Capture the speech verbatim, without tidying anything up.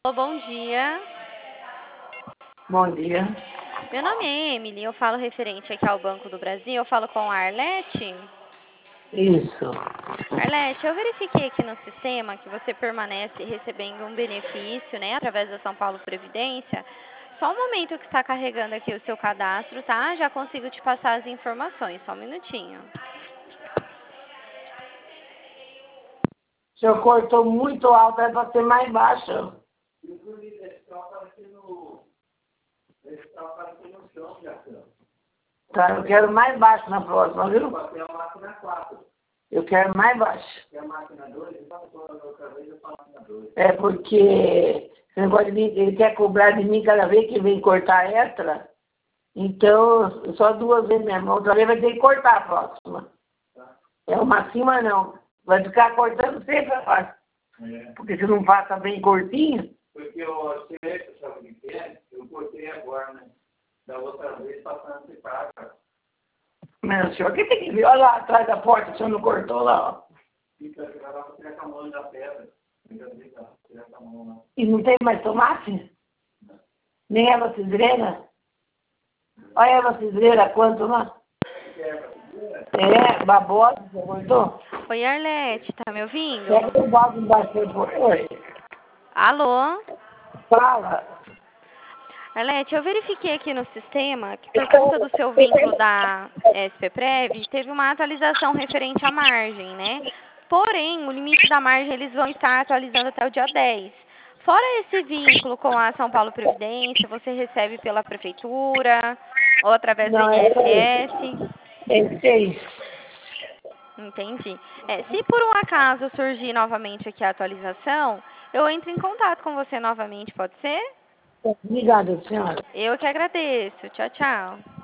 Bom dia. Bom dia. Meu nome é Emily, eu falo referente aqui ao Banco do Brasil, eu falo com a Arlete. Isso. Arlete, eu verifiquei aqui no sistema que você permanece recebendo um benefício, né, através da São Paulo Previdência. Só um momento que está carregando aqui o seu cadastro, tá? Já consigo te passar as informações, só um minutinho. O senhor cortou muito alto, é para ser mais baixo. Tá, eu quero mais baixo na próxima, viu? Eu quero mais baixo. É porque esse negócio de mim, ele quer cobrar de mim cada vez que vem cortar extra. Então, só duas vezes mesmo. Outra vez vai ter que cortar a próxima. É uma acima não. Vai ficar cortando sempre a parte. É. Porque se não passa bem curtinho. Porque eu sei, sabe o que é? Eu cortei agora, né? Da outra vez passando de praga. Mas o senhor que tem que ver, olha lá atrás da porta, o senhor não cortou lá, ó. Fica, fica lá pra tirar com a mão da pedra. Fica, fica, tirar com a mão lá. E não tem mais tomate? Não. Nem erva cidreira? Olha a erva cidreira, quanto lá? É, babosa, você cortou? Oi, Arlete, tá me ouvindo? Pega o balde embaixo do Oi. Alô? Fala. Arlete, eu verifiquei aqui no sistema que por conta do seu vínculo da S P Prev, teve uma atualização referente à margem, né? Porém, o limite da margem eles vão estar atualizando até o dia dez. Fora esse vínculo com a São Paulo Previdência, você recebe pela prefeitura ou através do Não, é I N S S? é seis. Entendi. É, se por um acaso surgir novamente aqui a atualização, eu entro em contato com você novamente, pode ser? Obrigada, senhora. Eu que agradeço. Tchau, tchau.